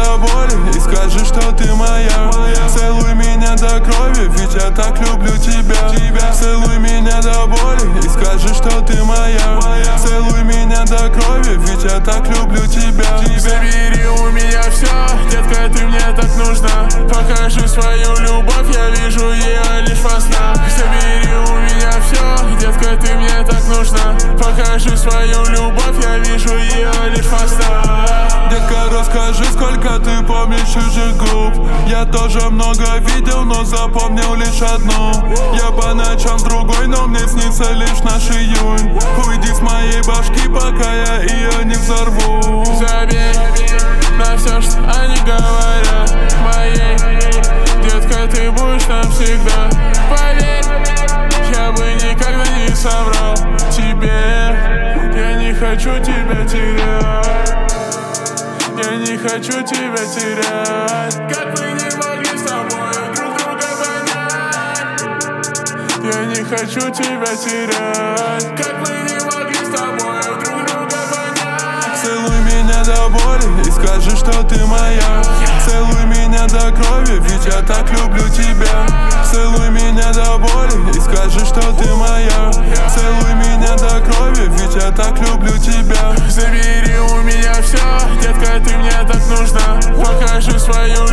до боли и скажи, что ты моя. Целуй меня до крови, ведь я так люблю тебя. Целуй меня до боли и скажи, что ты моя. Целуй меня до крови, ведь я так люблю тебя. Забери у меня все, детка, ты мне так нужна. Покажи свою любовь, я вижу ее лишь во снах. Забери у меня все, детка, ты мне так нужна. Покажи свою любовь, я вижу ее лишь во снах. Детка, расскажи, сколько ты помнишь чужих губ. Я тоже много видел, но запомнил лишь одну. Я по ночам другой, но мне снится лишь наш июнь. Уйди с моей башки, пока я ее не взорву. Забей на все, что они говорят моей. Детка, ты будешь навсегда. Поверь, я бы никогда не соврал тебе. Я не хочу тебя терять. Я не хочу тебя терять. Как мы не могли с тобой друг друга понять. Я не хочу тебя терять. Как мы не могли с тобой друг друга понять. Целуй меня до боли и скажи, что ты моя. Целуй меня до крови, ведь я так люблю тебя. Целуй меня до боли и скажи, что ты моя. Целуй меня до крови, ведь я так люблю тебя. Забери у меня все, детка, ты мне так нужна. Покажи свою